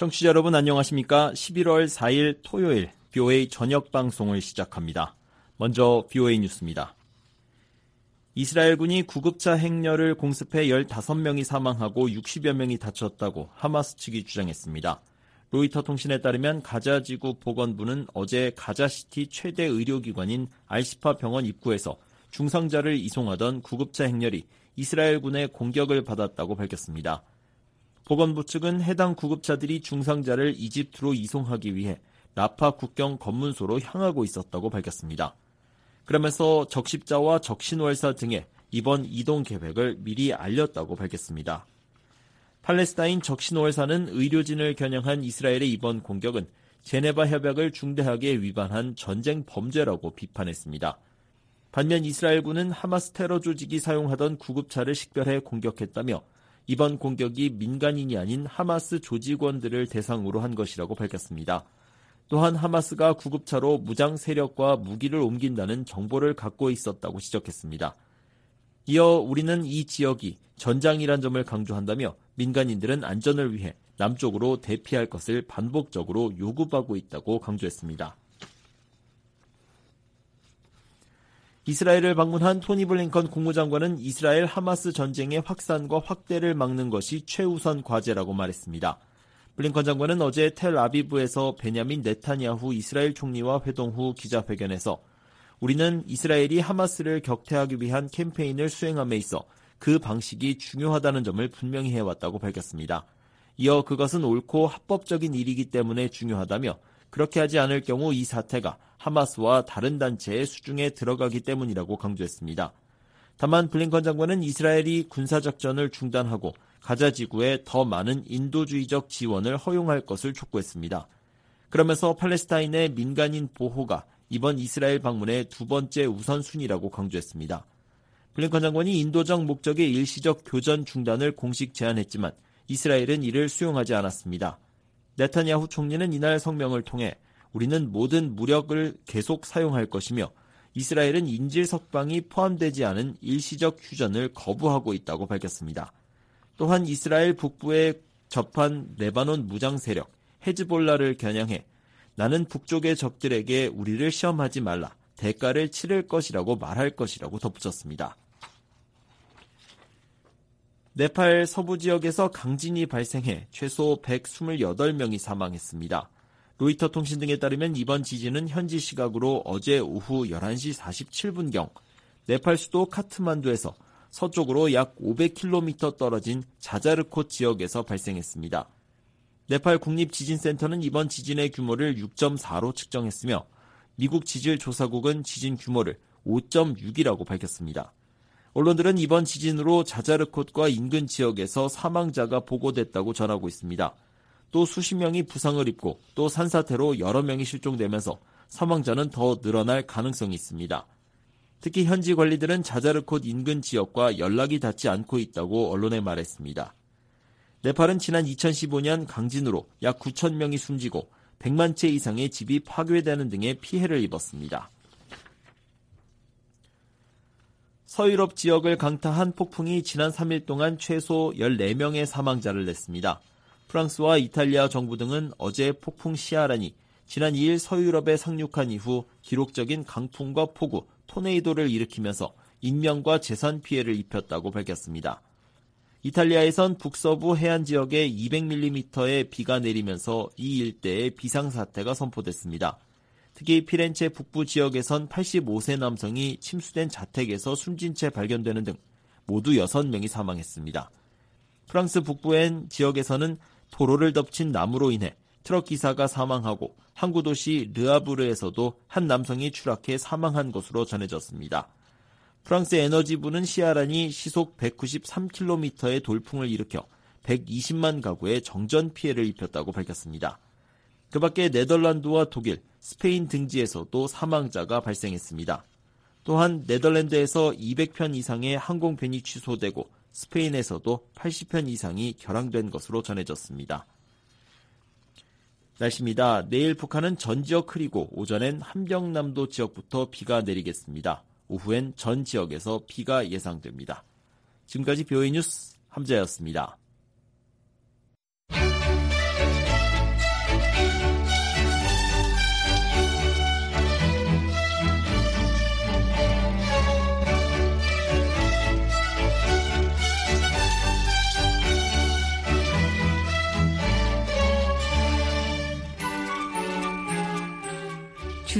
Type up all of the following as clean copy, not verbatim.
청취자 여러분 안녕하십니까? 11월 4일 토요일 BOA 저녁 방송을 시작합니다. 먼저 BOA 뉴스입니다. 이스라엘군이 구급차 행렬을 공습해 15명이 사망하고 60여 명이 다쳤다고 하마스 측이 주장했습니다. 로이터 통신에 따르면 가자지구 보건부는 어제 가자시티 최대 의료기관인 알시파 병원 입구에서 중상자를 이송하던 구급차 행렬이 이스라엘군의 공격을 받았다고 밝혔습니다. 보건부 측은 해당 구급차들이 중상자를 이집트로 이송하기 위해 라파 국경 검문소로 향하고 있었다고 밝혔습니다. 그러면서 적십자와 적신월사 등의 이번 이동 계획을 미리 알렸다고 밝혔습니다. 팔레스타인 적신월사는 의료진을 겨냥한 이스라엘의 이번 공격은 제네바 협약을 중대하게 위반한 전쟁 범죄라고 비판했습니다. 반면 이스라엘군은 하마스 테러 조직이 사용하던 구급차를 식별해 공격했다며 이번 공격이 민간인이 아닌 하마스 조직원들을 대상으로 한 것이라고 밝혔습니다. 또한 하마스가 구급차로 무장 세력과 무기를 옮긴다는 정보를 갖고 있었다고 지적했습니다. 이어 우리는 이 지역이 전장이란 점을 강조한다며 민간인들은 안전을 위해 남쪽으로 대피할 것을 반복적으로 요구하고 있다고 강조했습니다. 이스라엘을 방문한 토니 블링컨 국무장관은 이스라엘 하마스 전쟁의 확산과 확대를 막는 것이 최우선 과제라고 말했습니다. 블링컨 장관은 어제 텔아비브에서 베냐민 네타냐후 이스라엘 총리와 회동 후 기자회견에서 우리는 이스라엘이 하마스를 격퇴하기 위한 캠페인을 수행함에 있어 그 방식이 중요하다는 점을 분명히 해왔다고 밝혔습니다. 이어 그것은 옳고 합법적인 일이기 때문에 중요하다며 그렇게 하지 않을 경우 이 사태가 하마스와 다른 단체의 수중에 들어가기 때문이라고 강조했습니다. 다만 블링컨 장관은 이스라엘이 군사작전을 중단하고 가자 지구에 더 많은 인도주의적 지원을 허용할 것을 촉구했습니다. 그러면서 팔레스타인의 민간인 보호가 이번 이스라엘 방문의 두 번째 우선순위라고 강조했습니다. 블링컨 장관이 인도적 목적의 일시적 교전 중단을 공식 제안했지만 이스라엘은 이를 수용하지 않았습니다. 네타냐후 총리는 이날 성명을 통해 우리는 모든 무력을 계속 사용할 것이며 이스라엘은 인질 석방이 포함되지 않은 일시적 휴전을 거부하고 있다고 밝혔습니다. 또한 이스라엘 북부에 접한 레바논 무장 세력 헤즈볼라를 겨냥해 나는 북쪽의 적들에게 우리를 시험하지 말라, 대가를 치를 것이라고 말할 것이라고 덧붙였습니다. 네팔 서부 지역에서 강진이 발생해 최소 128명이 사망했습니다. 로이터 통신 등에 따르면 이번 지진은 현지 시각으로 어제 오후 11시 47분경 네팔 수도 카트만두에서 서쪽으로 약 500km 떨어진 자자르콧 지역에서 발생했습니다. 네팔 국립지진센터는 이번 지진의 규모를 6.4로 측정했으며 미국 지질조사국은 지진 규모를 5.6이라고 밝혔습니다. 언론들은 이번 지진으로 자자르콧과 인근 지역에서 사망자가 보고됐다고 전하고 있습니다. 또 수십 명이 부상을 입고 또 산사태로 여러 명이 실종되면서 사망자는 더 늘어날 가능성이 있습니다. 특히 현지 관리들은 자자르콧 인근 지역과 연락이 닿지 않고 있다고 언론에 말했습니다. 네팔은 지난 2015년 강진으로 약 9천 명이 숨지고 100만 채 이상의 집이 파괴되는 등의 피해를 입었습니다. 서유럽 지역을 강타한 폭풍이 지난 3일 동안 최소 14명의 사망자를 냈습니다. 프랑스와 이탈리아 정부 등은 어제 폭풍 시아란이 지난 2일 서유럽에 상륙한 이후 기록적인 강풍과 폭우, 토네이도를 일으키면서 인명과 재산 피해를 입혔다고 밝혔습니다. 이탈리아에선 북서부 해안 지역에 200mm의 비가 내리면서 이 일대에 비상사태가 선포됐습니다. 특히 피렌체 북부 지역에선 85세 남성이 침수된 자택에서 숨진 채 발견되는 등 모두 6명이 사망했습니다. 프랑스 북부엔 지역에서는 도로를 덮친 나무로 인해 트럭 기사가 사망하고 항구 도시 르아브르에서도 한 남성이 추락해 사망한 것으로 전해졌습니다. 프랑스 에너지부는 시아란이 시속 193km의 돌풍을 일으켜 120만 가구에 정전 피해를 입혔다고 밝혔습니다. 그 밖에 네덜란드와 독일, 스페인 등지에서도 사망자가 발생했습니다. 또한 네덜란드에서 200편 이상의 항공편이 취소되고 스페인에서도 80편 이상이 결항된 것으로 전해졌습니다. 날씨입니다. 내일 북한은 전 지역 흐리고 오전엔 함경남도 지역부터 비가 내리겠습니다. 오후엔 전 지역에서 비가 예상됩니다. 지금까지 BOA 뉴스 함자였습니다.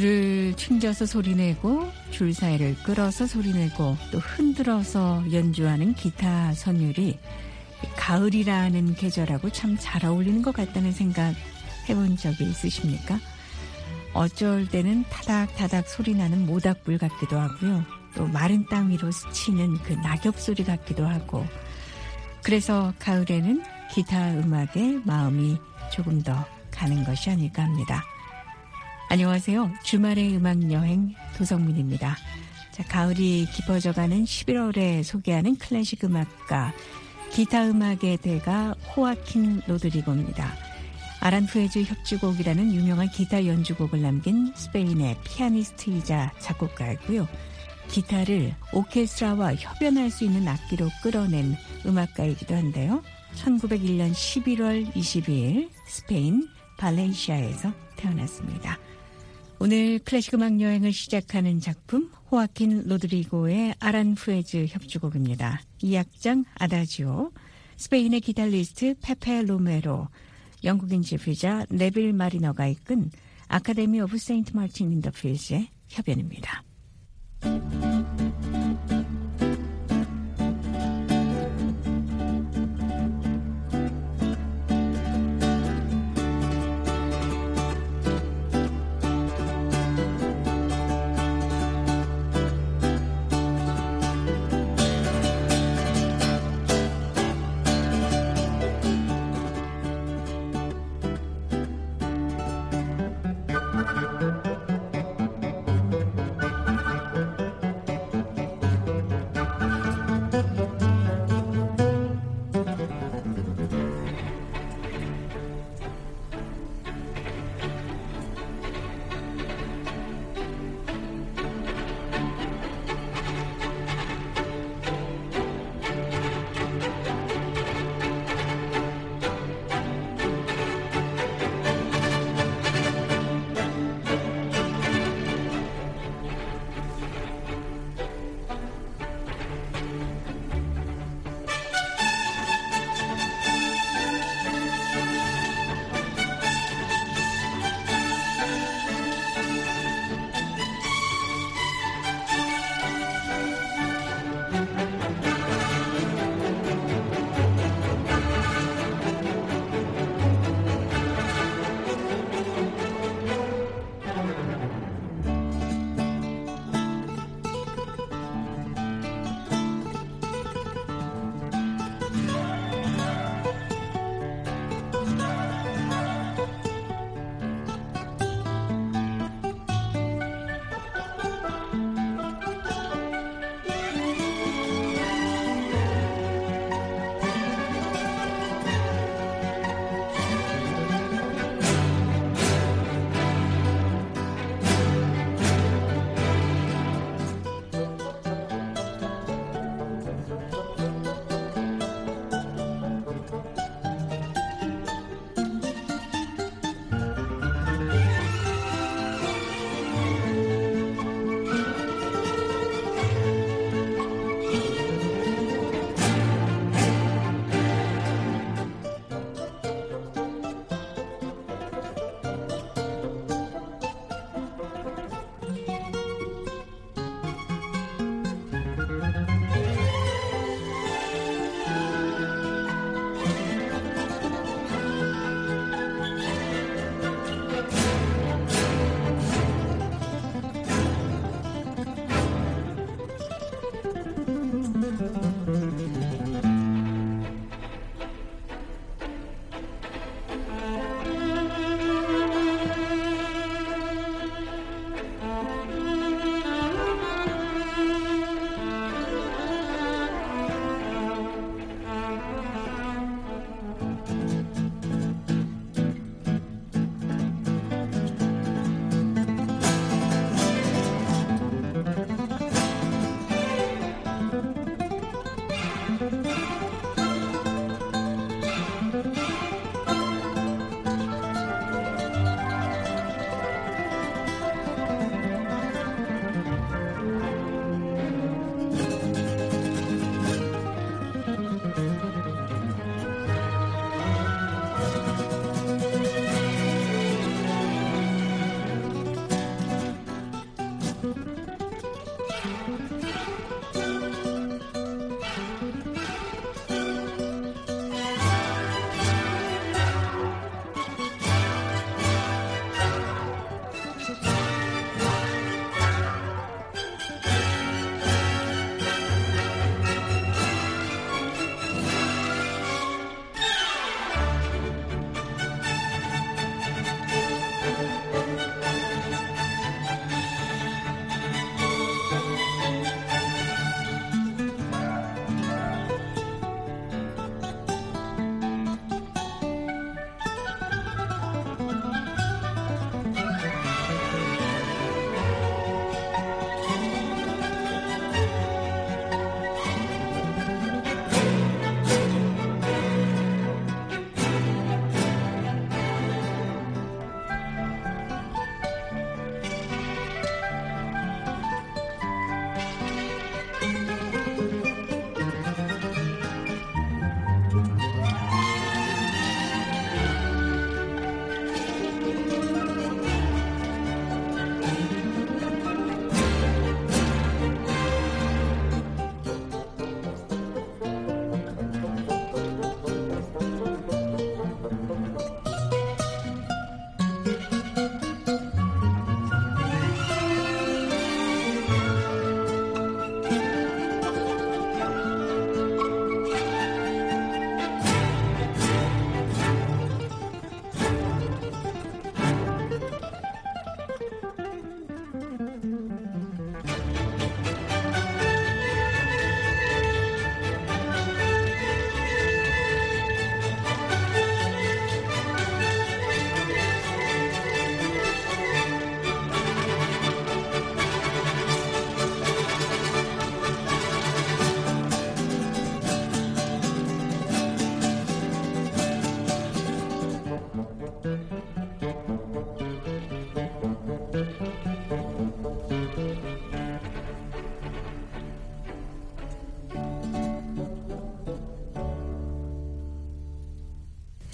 줄을 튕겨서 소리내고 줄 사이를 끌어서 소리내고 또 흔들어서 연주하는 기타 선율이 가을이라는 계절하고 참 잘 어울리는 것 같다는 생각 해본 적이 있으십니까? 어쩔 때는 타닥타닥 소리나는 모닥불 같기도 하고요. 또 마른 땅 위로 스치는 그 낙엽 소리 같기도 하고, 그래서 가을에는 기타 음악에 마음이 조금 더 가는 것이 아닐까 합니다. 안녕하세요. 주말의 음악여행 도성민입니다. 자, 가을이 깊어져가는 11월에 소개하는 클래식 음악가, 기타 음악의 대가 호아킨 로드리고입니다. 아란푸에즈 협주곡이라는 유명한 기타 연주곡을 남긴 스페인의 피아니스트이자 작곡가이고요. 기타를 오케스트라와 협연할 수 있는 악기로 끌어낸 음악가이기도 한데요. 1901년 11월 22일 스페인 발렌시아에서 태어났습니다. 오늘 클래식 음악 여행을 시작하는 작품 호아킨 로드리고의 아란푸에즈 협주곡입니다. 2악장 아다지오, 스페인의 기타리스트 페페 로메로, 영국인 지휘자 네빌 마리너가 이끈 아카데미 오브 세인트 마틴 인 더 필즈의 협연입니다.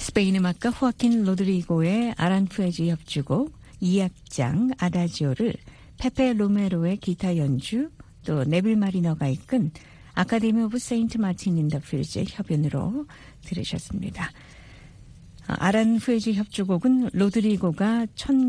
스페인 음악가 호아킨 로드리고의 아란푸에즈 협주곡 2악장 아다지오를 페페 로메로의 기타 연주, 또 네빌 마리너가 이끈 아카데미 오브 세인트 마틴 인 더 필즈의 협연으로 들으셨습니다. 아란푸에즈 협주곡은 로드리고가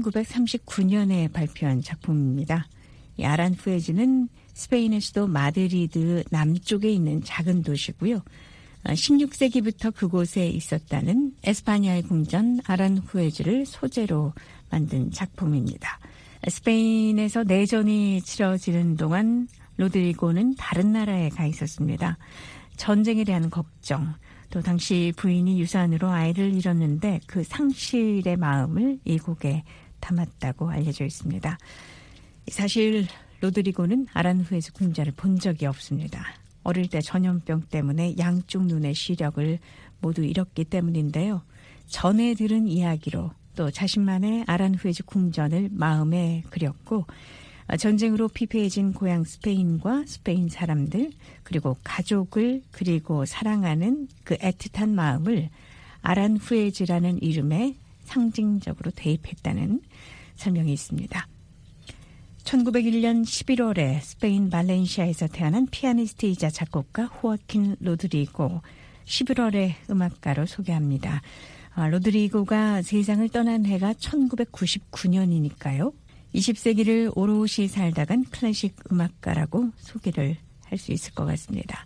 1939년에 발표한 작품입니다. 이 아란푸에즈는 스페인의 수도 마드리드 남쪽에 있는 작은 도시고요. 16세기부터 그곳에 있었다는 에스파냐의 궁전 아란후에즈를 소재로 만든 작품입니다. 스페인에서 내전이 치러지는 동안 로드리고는 다른 나라에 가 있었습니다. 전쟁에 대한 걱정, 또 당시 부인이 유산으로 아이를 잃었는데 그 상실의 마음을 이 곡에 담았다고 알려져 있습니다. 사실 로드리고는 아란후에즈 궁전을 본 적이 없습니다. 어릴 때 전염병 때문에 양쪽 눈의 시력을 모두 잃었기 때문인데요. 전해 들은 이야기로 또 자신만의 아란후에즈 궁전을 마음에 그렸고 전쟁으로 피폐해진 고향 스페인과 스페인 사람들 그리고 가족을 그리고 사랑하는 그 애틋한 마음을 아란후에즈라는 이름에 상징적으로 대입했다는 설명이 있습니다. 1901년 11월에 스페인 발렌시아에서 태어난 피아니스트이자 작곡가 호아킨 로드리고 11월의 음악가로 소개합니다. 로드리고가 세상을 떠난 해가 1999년이니까요. 20세기를 오롯이 살다간 클래식 음악가라고 소개를 할 수 있을 것 같습니다.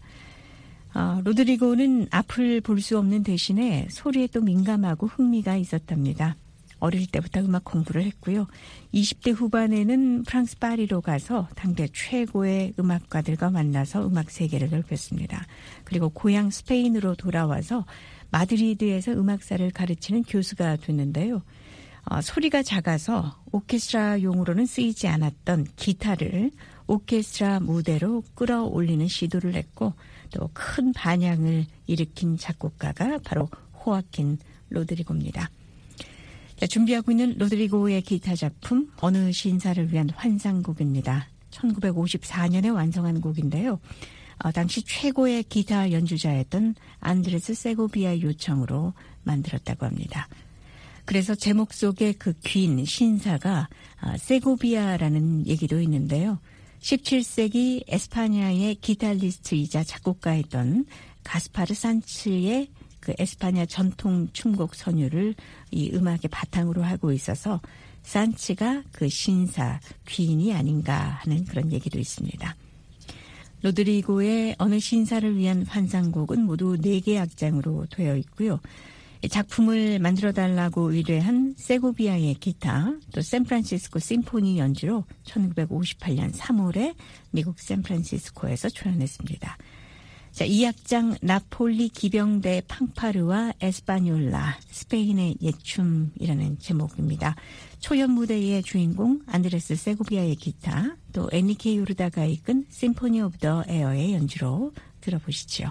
로드리고는 앞을 볼 수 없는 대신에 소리에 또 민감하고 흥미가 있었답니다. 어릴 때부터 음악 공부를 했고요. 20대 후반에는 프랑스 파리로 가서 당대 최고의 음악가들과 만나서 음악 세계를 넓혔습니다. 그리고 고향 스페인으로 돌아와서 마드리드에서 음악사를 가르치는 교수가 됐는데요. 소리가 작아서 오케스트라용으로는 쓰이지 않았던 기타를 오케스트라 무대로 끌어올리는 시도를 했고 또 큰 반향을 일으킨 작곡가가 바로 호아킨 로드리고입니다. 준비하고 있는 로드리고의 기타 작품 어느 신사를 위한 환상곡입니다. 1954년에 완성한 곡인데요. 당시 최고의 기타 연주자였던 안드레스 세고비아의 요청으로 만들었다고 합니다. 그래서 제목 속에 그 긴 신사가 세고비아라는 얘기도 있는데요. 17세기 에스파냐의 기타리스트이자 작곡가였던 가스파르 산츠의 그 에스파냐 전통 춤곡 선율을 이 음악의 바탕으로 하고 있어서 산츠가 그 신사 귀인이 아닌가 하는 그런 얘기도 있습니다. 로드리고의 어느 신사를 위한 환상곡은 모두 4개의 악장으로 되어 있고요. 작품을 만들어달라고 의뢰한 세고비아의 기타, 또 샌프란시스코 심포니 연주로 1958년 3월에 미국 샌프란시스코에서 초연했습니다. 자, 이 악장 나폴리 기병대 팡파르와 에스파뇰라, 스페인의 예춤이라는 제목입니다. 초연 무대의 주인공 안드레스 세고비아의 기타, 또 에니케 요르다가 이끈 심포니 오브 더 에어의 연주로 들어보시죠.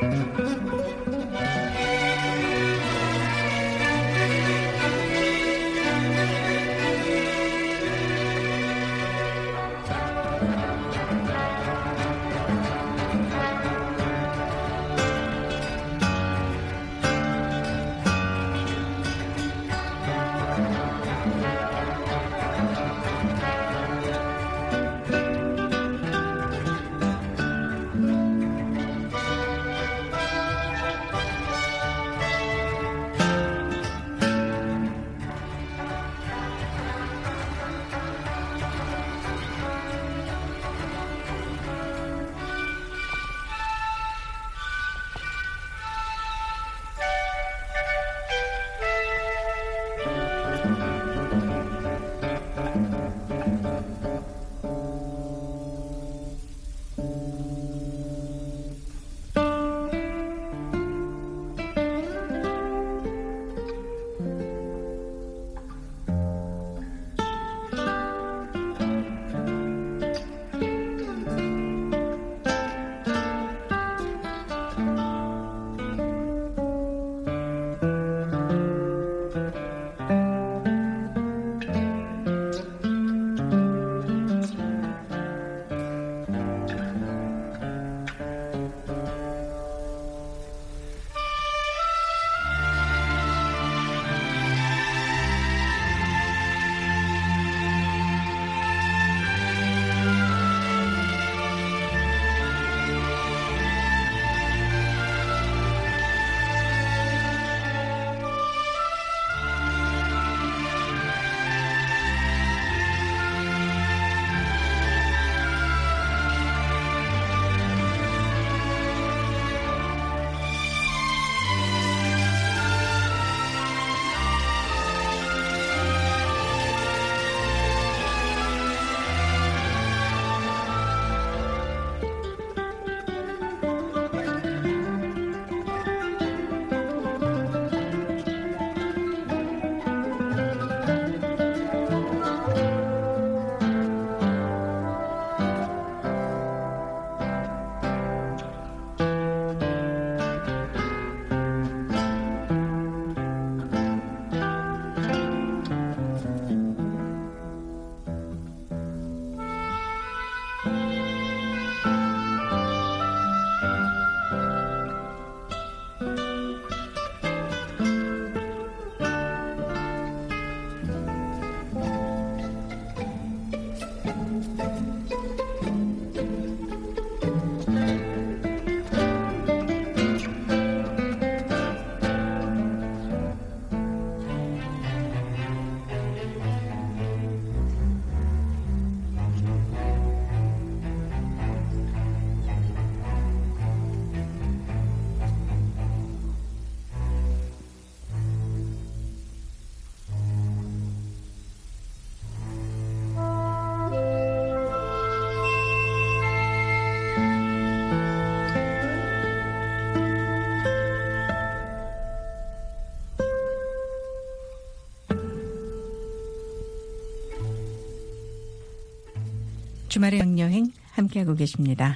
주말의 여행 함께하고 계십니다.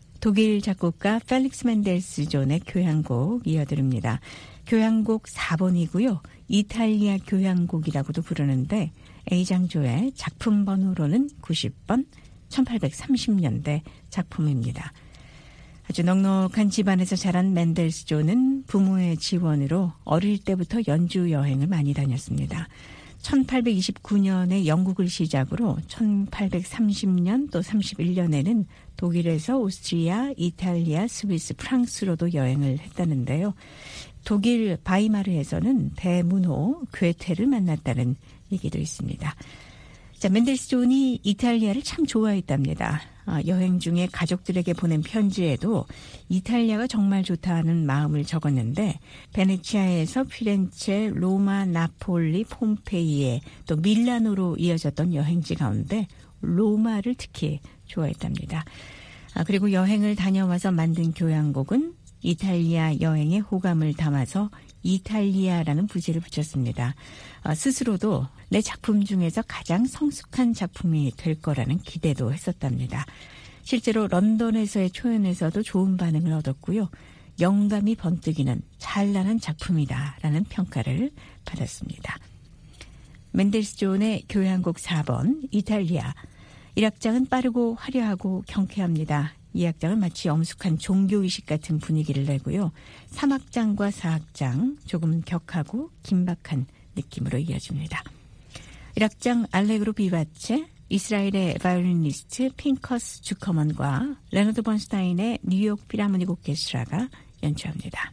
독일 작곡가 펠릭스 멘델스 존의 교향곡 이어드립니다. 교향곡 4번이고요. 이탈리아 교향곡이라고도 부르는데 A장조의 작품 번호로는 90번, 1830년대 작품입니다. 아주 넉넉한 집안에서 자란 멘델스 존은 부모의 지원으로 어릴 때부터 연주 여행을 많이 다녔습니다. 1829년에 영국을 시작으로 1830년 또 31년에는 독일에서 오스트리아, 이탈리아, 스위스, 프랑스로도 여행을 했다는데요. 독일 바이마르에서는 대문호 괴테를 만났다는 얘기도 있습니다. 자, 멘델스 존이 이탈리아를 참 좋아했답니다. 여행 중에 가족들에게 보낸 편지에도 이탈리아가 정말 좋다는 마음을 적었는데 베네치아에서 피렌체, 로마, 나폴리, 폼페이에 또 밀라노로 이어졌던 여행지 가운데 로마를 특히 좋아했답니다. 그리고 여행을 다녀와서 만든 교향곡은 이탈리아 여행의 호감을 담아서 이탈리아라는 부제를 붙였습니다. 스스로도 내 작품 중에서 가장 성숙한 작품이 될 거라는 기대도 했었답니다. 실제로 런던에서의 초연에서도 좋은 반응을 얻었고요. 영감이 번뜩이는 찬란한 작품이다라는 평가를 받았습니다. 맨델스 존의 교향곡 4번 이탈리아. 1악장은 빠르고 화려하고 경쾌합니다. 2악장은 마치 엄숙한 종교의식 같은 분위기를 내고요. 3악장과 4악장 조금 격하고 긴박한 느낌으로 이어집니다. 1악장 알레그로 비바체, 이스라엘의 바이올리니스트 핑커스 주커먼과 레너드 번스타인의 뉴욕 필하모닉 오케스트라가 연주합니다.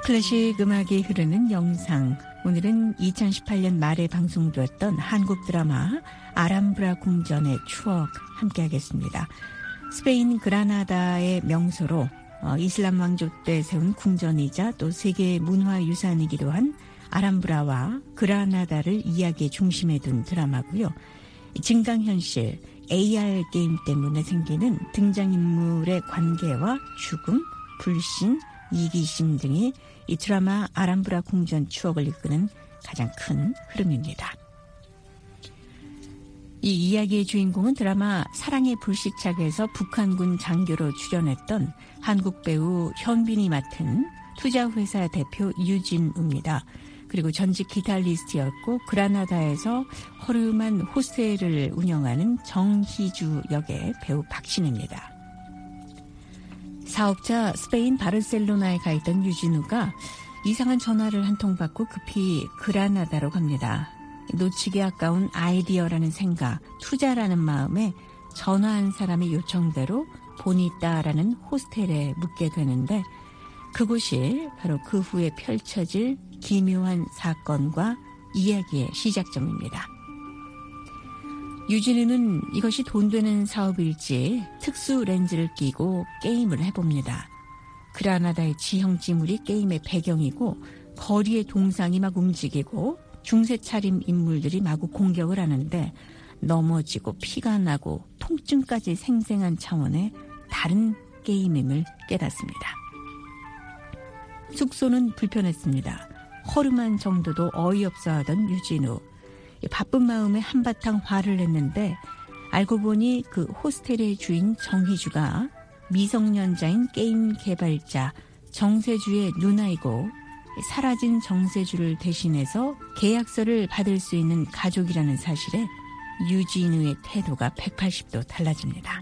클래식 음악이 흐르는 영상. 오늘은 2018년 말에 방송되었던 한국 드라마 아람브라 궁전의 추억 함께하겠습니다. 스페인 그라나다의 명소로 이슬람 왕조 때 세운 궁전이자 또 세계 문화유산이기도 한 아람브라와 그라나다를 이야기의 중심에 둔 드라마고요. 증강현실, AR 게임 때문에 생기는 등장인물의 관계와 죽음, 불신, 이기심 등이 이 드라마 아람브라 궁전 추억을 이끄는 가장 큰 흐름입니다. 이 이야기의 주인공은 드라마 사랑의 불시착에서 북한군 장교로 출연했던 한국 배우 현빈이 맡은 투자회사 대표 유진우입니다. 그리고 전직 기타리스트였고 그라나다에서 허름한 호스텔을 운영하는 정희주 역의 배우 박신혜입니다. 사업자 스페인 바르셀로나에 가 있던 유진우가 이상한 전화를 한 통 받고 급히 그라나다로 갑니다. 놓치기 아까운 아이디어라는 생각, 투자라는 마음에 전화한 사람의 요청대로 보니따라는 호스텔에 묵게 되는데 그곳이 바로 그 후에 펼쳐질 기묘한 사건과 이야기의 시작점입니다. 유진우는 이것이 돈 되는 사업일지 특수 렌즈를 끼고 게임을 해봅니다. 그라나다의 지형지물이 게임의 배경이고 거리의 동상이 막 움직이고 중세 차림 인물들이 마구 공격을 하는데 넘어지고 피가 나고 통증까지 생생한 차원의 다른 게임임을 깨닫습니다. 숙소는 불편했습니다. 허름한 정도도 어이없어 하던 유진우. 바쁜 마음에 한바탕 화를 냈는데 알고 보니 그 호스텔의 주인 정희주가 미성년자인 게임 개발자 정세주의 누나이고 사라진 정세주를 대신해서 계약서를 받을 수 있는 가족이라는 사실에 유진우의 태도가 180도 달라집니다.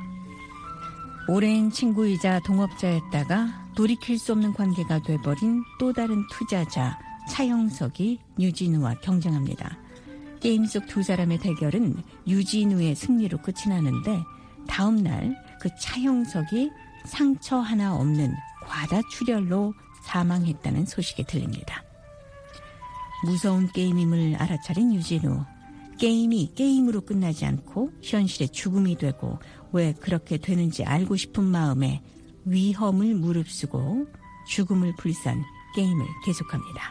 오랜 친구이자 동업자였다가 돌이킬 수 없는 관계가 돼버린 또 다른 투자자 차영석이 유진우와 경쟁합니다. 게임 속 두 사람의 대결은 유진우의 승리로 끝이 나는데 다음 날 그 차영석이 상처 하나 없는 과다출혈로 사망했다는 소식이 들립니다. 무서운 게임임을 알아차린 유진우. 게임이 게임으로 끝나지 않고 현실의 죽음이 되고 왜 그렇게 되는지 알고 싶은 마음에 위험을 무릅쓰고 죽음을 불산 게임을 계속합니다.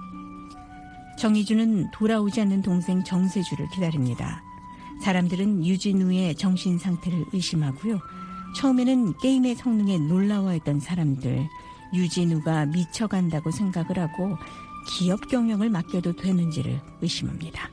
정희주는 돌아오지 않는 동생 정세주를 기다립니다. 사람들은 유진우의 정신 상태를 의심하고요. 처음에는 게임의 성능에 놀라워했던 사람들, 유진우가 미쳐간다고 생각을 하고 기업 경영을 맡겨도 되는지를 의심합니다.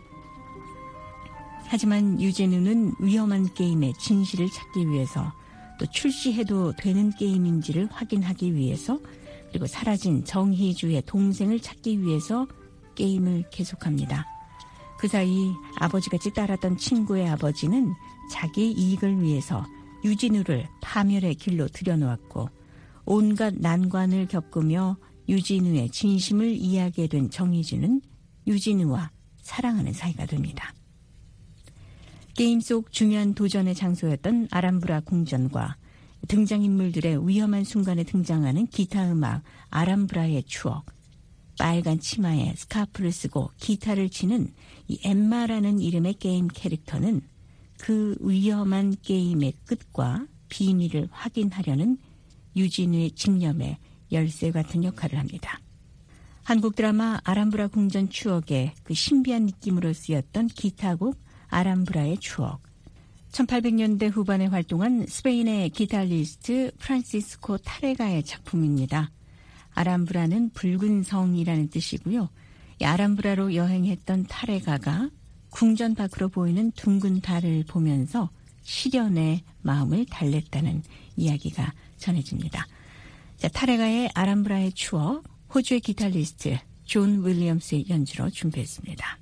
하지만 유진우는 위험한 게임의 진실을 찾기 위해서 또 출시해도 되는 게임인지를 확인하기 위해서 그리고 사라진 정희주의 동생을 찾기 위해서 게임을 계속합니다. 그 사이 아버지같이 따랐던 친구의 아버지는 자기 이익을 위해서 유진우를 파멸의 길로 들여놓았고 온갖 난관을 겪으며 유진우의 진심을 이해하게 된 정희주는 유진우와 사랑하는 사이가 됩니다. 게임 속 중요한 도전의 장소였던 아람브라 궁전과 등장인물들의 위험한 순간에 등장하는 기타 음악 아람브라의 추억, 빨간 치마에 스카프를 쓰고 기타를 치는 이 엠마라는 이름의 게임 캐릭터는 그 위험한 게임의 끝과 비밀을 확인하려는 유진우의 집념의 열쇠 같은 역할을 합니다. 한국 드라마 아람브라 궁전 추억에 그 신비한 느낌으로 쓰였던 기타곡 아람브라의 추억. 1800년대 후반에 활동한 스페인의 기타리스트 프란시스코 타레가의 작품입니다. 아람브라는 붉은 성이라는 뜻이고요. 이 아람브라로 여행했던 타레가가 궁전 밖으로 보이는 둥근 달을 보면서 시련의 마음을 달랬다는 이야기가 전해집니다. 자, 타레가의 아람브라의 추억, 호주의 기타리스트 존 윌리엄스의 연주로 준비했습니다.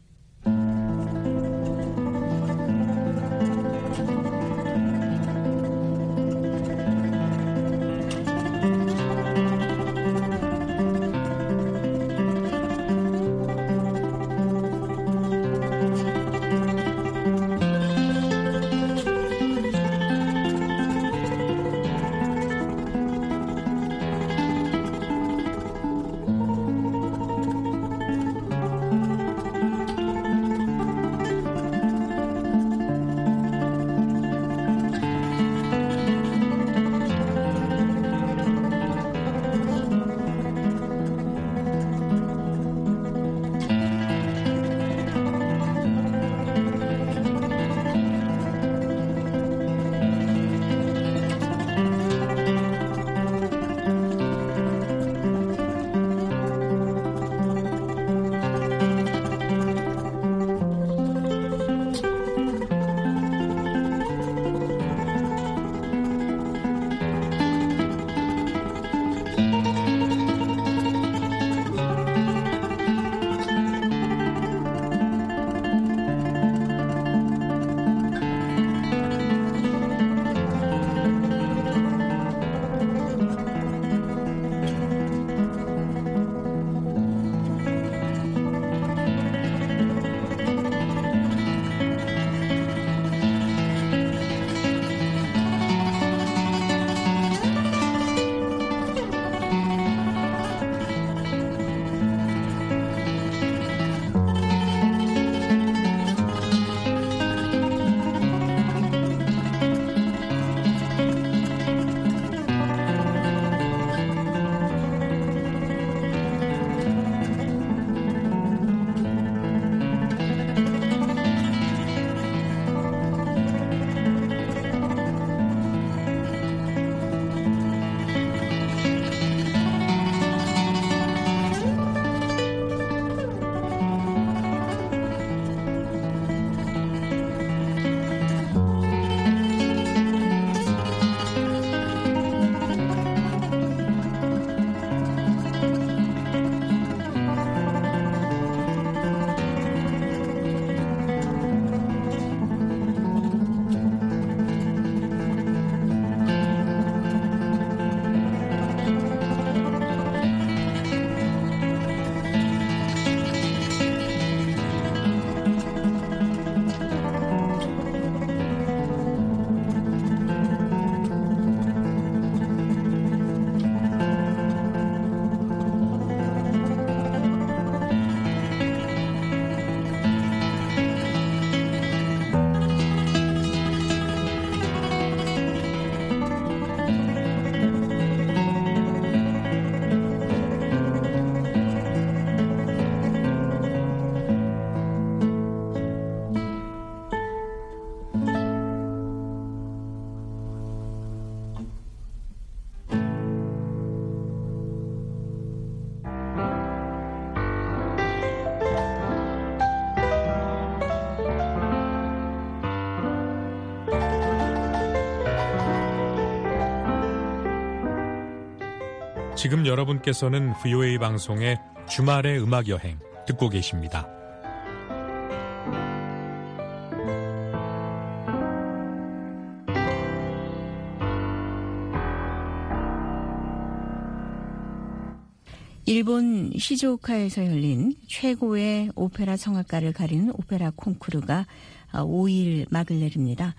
지금 여러분께서는 VOA 방송의 주말의 음악여행 듣고 계십니다. 일본 시즈오카에서 열린 최고의 오페라 성악가를 가리는 오페라 콩쿠르가 5일 막을 내립니다.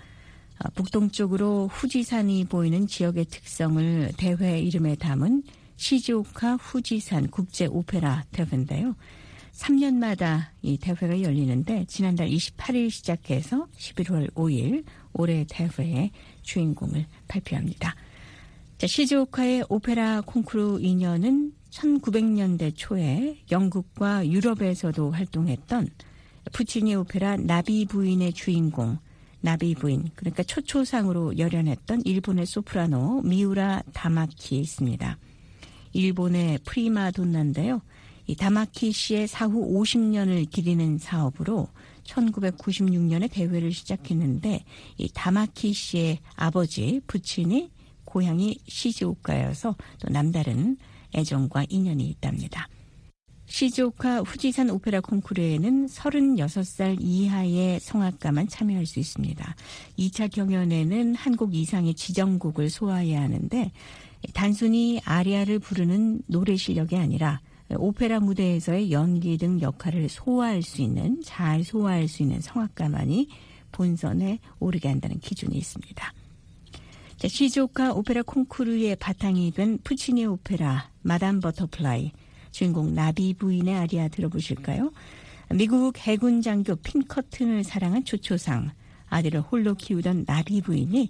북동쪽으로 후지산이 보이는 지역의 특성을 대회 이름에 담은 시즈오카 후지산 국제 오페라 대회인데요. 3년마다 이 대회가 열리는데 지난달 28일 시작해서 11월 5일 올해 대회의 주인공을 발표합니다. 자, 시즈오카의 오페라 콩쿠르 인연은 1900년대 초에 영국과 유럽에서도 활동했던 푸치니 오페라 나비 부인의 주인공, 나비 부인, 그러니까 초초상으로 열연했던 일본의 소프라노 미우라 다마키에 있습니다. 일본의 프리마돈나인데요. 이 다마키 씨의 사후 50년을 기리는 사업으로 1996년에 대회를 시작했는데 이 다마키 씨의 아버지 푸치니 고향이 시즈오카여서 또 남다른 애정과 인연이 있답니다. 시즈오카 후지산 오페라 콩쿠르에는 36살 이하의 성악가만 참여할 수 있습니다. 2차 경연에는 한 곡 이상의 지정곡을 소화해야 하는데 단순히 아리아를 부르는 노래 실력이 아니라 오페라 무대에서의 연기 등 역할을 잘 소화할 수 있는 성악가만이 본선에 오르게 한다는 기준이 있습니다. 자, 시즈오카 오페라 콩쿠르의 바탕이 된 푸치니 오페라 마담 버터플라이, 주인공 나비 부인의 아리아 들어보실까요? 미국 해군 장교 핀커튼을 사랑한 초초상, 아들을 홀로 키우던 나비 부인이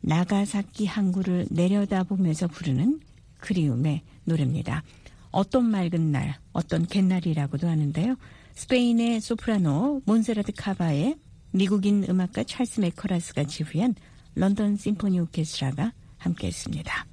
나가사키 항구를 내려다보면서 부르는 그리움의 노래입니다. 어떤 맑은 날, 어떤 갯날이라고도 하는데요. 스페인의 소프라노 몬세라트 카바의 미국인 음악가 찰스 맥커라스가 지휘한 런던 심포니 오케스트라가 함께했습니다.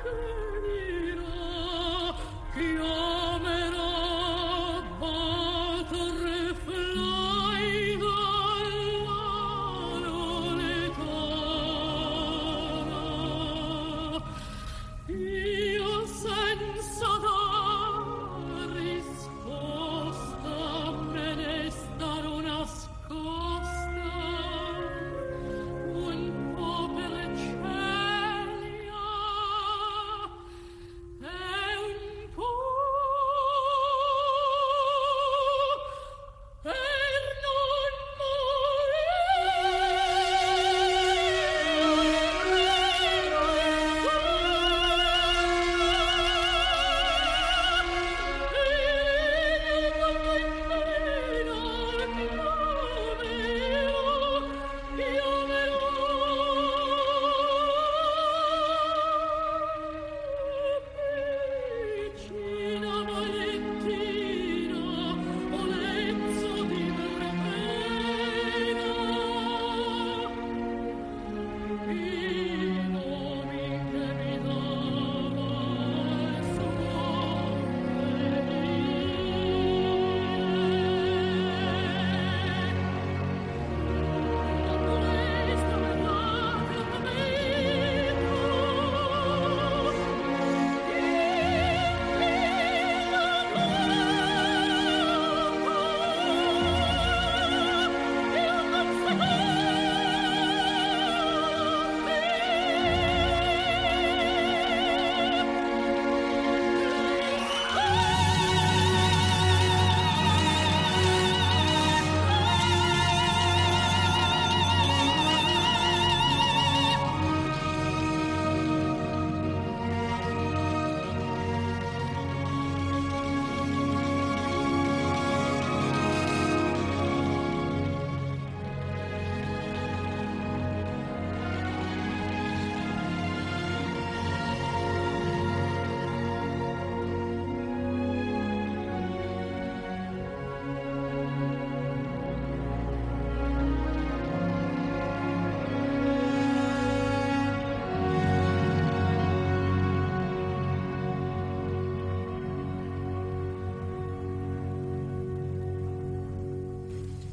chiamerà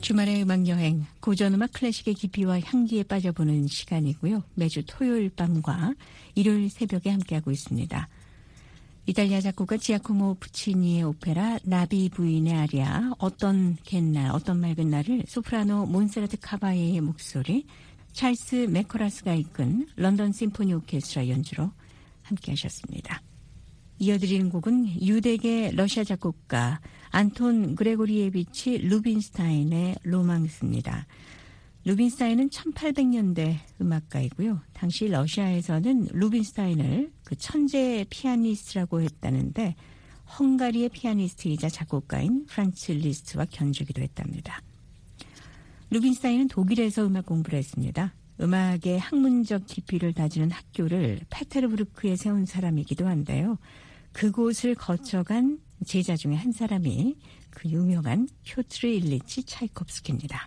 주말의 음악여행, 고전음악 클래식의 깊이와 향기에 빠져보는 시간이고요. 매주 토요일 밤과 일요일 새벽에 함께하고 있습니다. 이탈리아 작곡가 지아코모 푸치니의 오페라 나비 부인의 아리아 어떤 갯날, 어떤 맑은 날을 소프라노 몬세라트 카바예의 목소리, 찰스 메코라스가 이끈 런던 심포니 오케스트라 연주로 함께하셨습니다. 이어드리는 곡은 유대계 러시아 작곡가 안톤 그레고리에비치 루빈스타인의 로망스입니다. 루빈스타인은 1800년대 음악가이고요. 당시 러시아에서는 루빈스타인을 그 천재 피아니스트라고 했다는데 헝가리의 피아니스트이자 작곡가인 프란츠 리스트와 견주기도 했답니다. 루빈스타인은 독일에서 음악 공부를 했습니다. 음악의 학문적 깊이를 다지는 학교를 페테르부르크에 세운 사람이기도 한데요. 그곳을 거쳐간 제자 중에 한 사람이 그 유명한 표트르 일리치 차이콥스키입니다.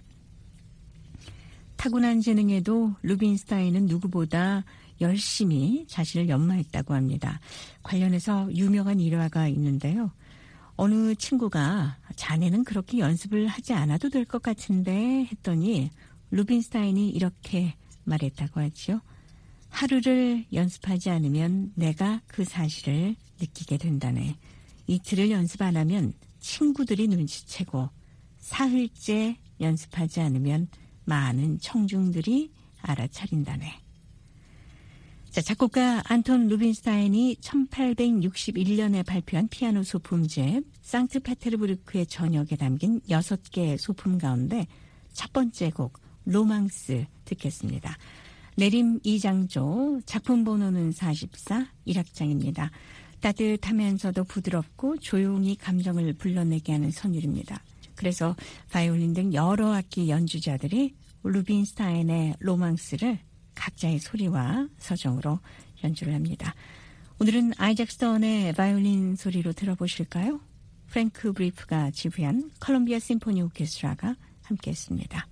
타고난 재능에도 루빈스타인은 누구보다 열심히 자신을 연마했다고 합니다. 관련해서 유명한 일화가 있는데요. 어느 친구가 자네는 그렇게 연습을 하지 않아도 될 것 같은데 했더니 루빈스타인이 이렇게 말했다고 하죠. 하루를 연습하지 않으면 내가 그 사실을 느끼게 된다네. 이틀을 연습 안 하면 친구들이 눈치채고 사흘째 연습하지 않으면 많은 청중들이 알아차린다네. 자, 작곡가 안톤 루빈스타인이 1861년에 발표한 피아노 소품집 상트페테르부르크의 저녁에 담긴 6개 소품 가운데 첫 번째 곡 로망스 듣겠습니다. 내림 2장조, 작품 번호는 44, 1악장입니다. 따뜻하면서도 부드럽고 조용히 감정을 불러내게 하는 선율입니다. 그래서 바이올린 등 여러 악기 연주자들이 루빈스타인의 로망스를 각자의 소리와 서정으로 연주를 합니다. 오늘은 아이작 스턴의 바이올린 소리로 들어보실까요? 프랭크 브리프가 지휘한 컬럼비아 심포니 오케스트라가 함께했습니다.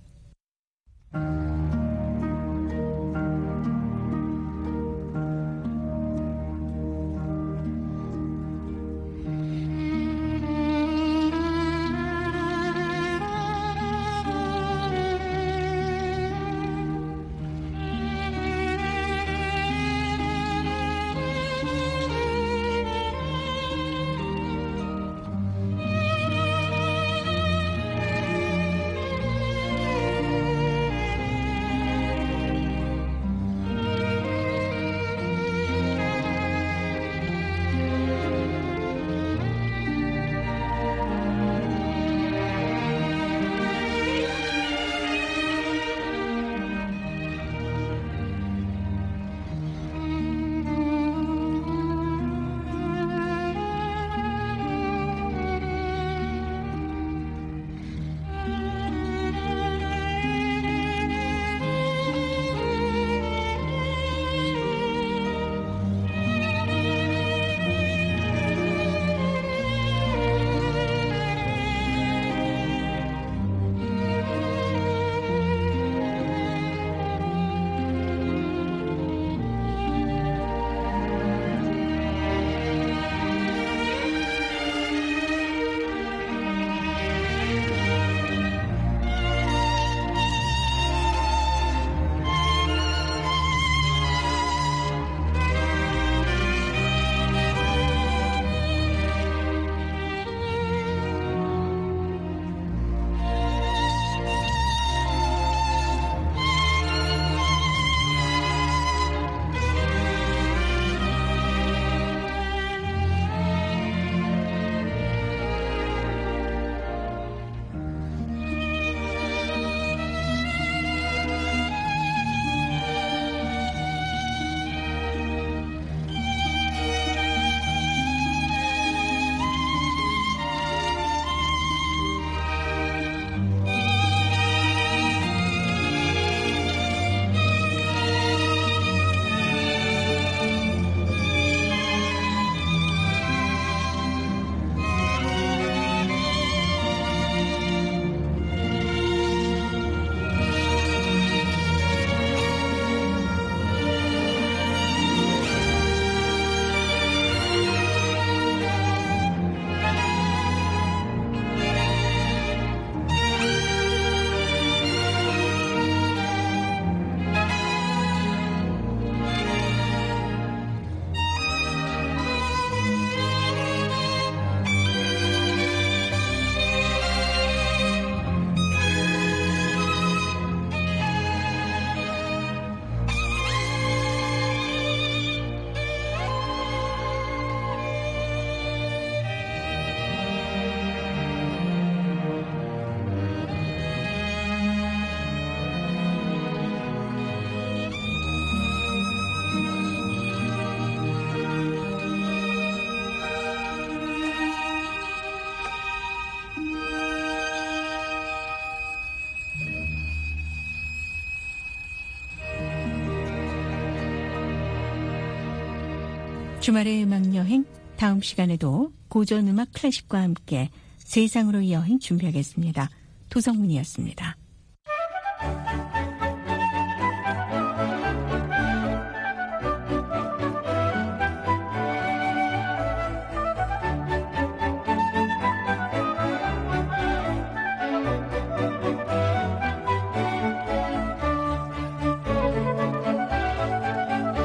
주말의 음악여행, 다음 시간에도 고전음악 클래식과 함께 세상으로의 여행 준비하겠습니다. 도성문이었습니다.